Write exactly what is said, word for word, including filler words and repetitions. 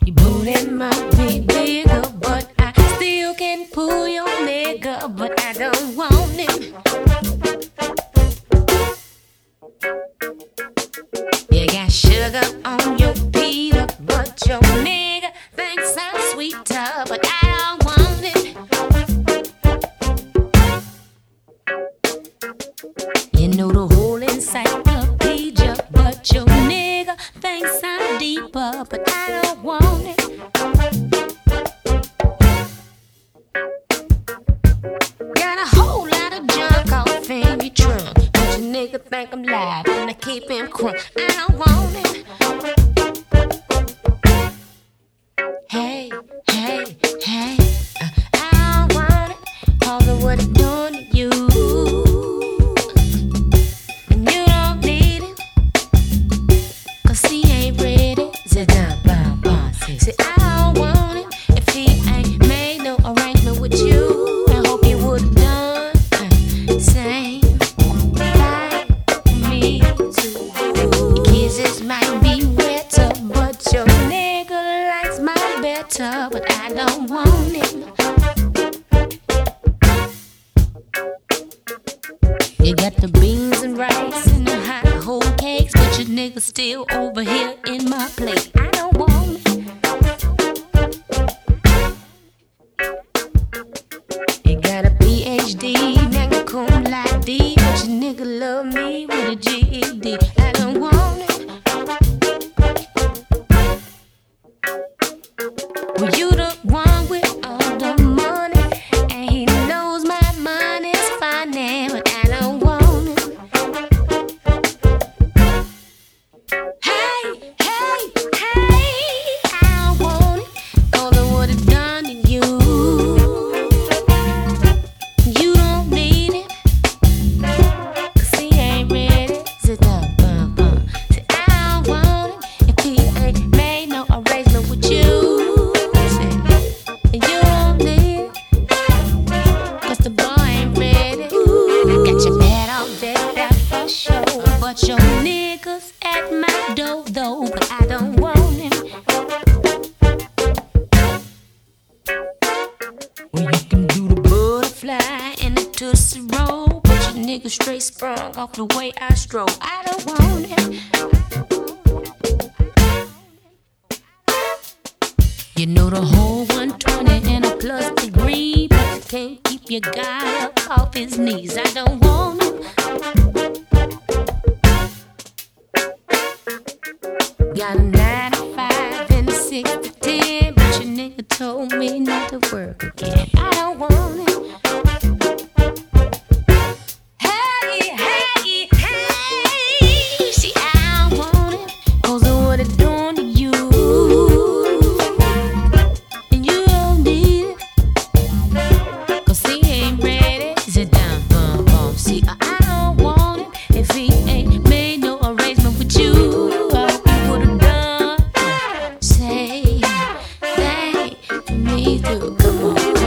Your booty might be bigger, but I still can pull your nigga, but I don't want it. You got sugar on your pizza, but your nigga thinks I'm sweeter, but I don't want it. You know the whole encyclopedia, but your nigga thinks I'm deeper, but I don't want it. Got a whole lot of junk off in your trunk, but your nigga think I'm live and I keep him crunk. I don't want it. Hey, hey, hey, uh, I don't want it. All of what it's doing to you, and you don't need it, 'cause he ain't ready. Sit down, bum, bum, see, I don't want it if he ain't made no arrangement with you. I hope you would've done the same like me too. Kisses might be wetter, but your nigga likes mine better, but I don't want it. You got the beans and rice and the hot whole cakes, but your nigga still over here in my plate. I don't want it. You got a P H D, nigga cum laude, but your nigga love me with a G E D. I don't want it. Well, you the one with all the money, and he knows my money's funny, but I don't want it. Hey, hey, hey, I don't want it. All of what it's done to you, you don't need it, 'cause he ain't ready. Sit down, bum, bum. See, I don't want it if he ain't made no arrangement with you. And you don't need it, 'cause the boy ain't ready. I got your bed all decked out for sure, but your nigga's at my door though, but I don't want him. Well, you can do the butterfly and the tootsie roll, but your nigga straight sprung off the way I stroll. I don't want him. You know the whole one twenty and a plus degree, but you can't keep your guy up off his knees. I don't want him. Got a nine to five and a six to ten, but your nigga told me not to work again. I don't want him. Hey, hey, hey, see, I don't want him, 'cause of what it's doing to you. And you don't need it, 'cause he ain't ready. Sit down, bum, bum. See, I don't want it if he ain't made no arrangement with you. I hope you would've done, say, thank me too. Come on.